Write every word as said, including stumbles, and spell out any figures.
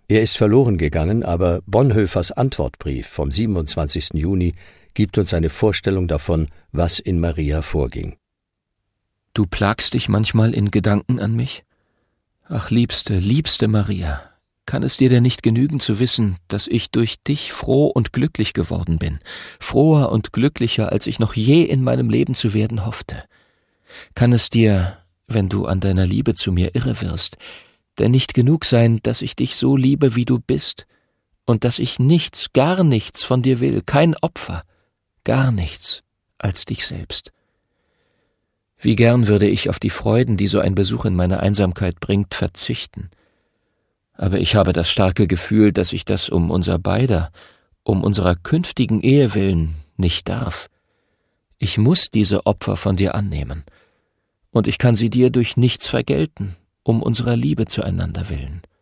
Er ist verloren gegangen, aber Bonhoeffers Antwortbrief vom siebenundzwanzigsten Juni gibt uns eine Vorstellung davon, was in Maria vorging. Du plagst dich manchmal in Gedanken an mich? Ach, liebste, liebste Maria, kann es dir denn nicht genügen zu wissen, dass ich durch dich froh und glücklich geworden bin, froher und glücklicher, als ich noch je in meinem Leben zu werden hoffte? Kann es dir, wenn du an deiner Liebe zu mir irre wirst, denn nicht genug sein, dass ich dich so liebe, wie du bist, und dass ich nichts, gar nichts von dir will, kein Opfer, gar nichts als dich selbst? Wie gern würde ich auf die Freuden, die so ein Besuch in meine Einsamkeit bringt, verzichten. Aber ich habe das starke Gefühl, dass ich das um unser beider, um unserer künftigen Ehe willen nicht darf. Ich muss diese Opfer von dir annehmen, und ich kann sie dir durch nichts vergelten, um unserer Liebe zueinander willen.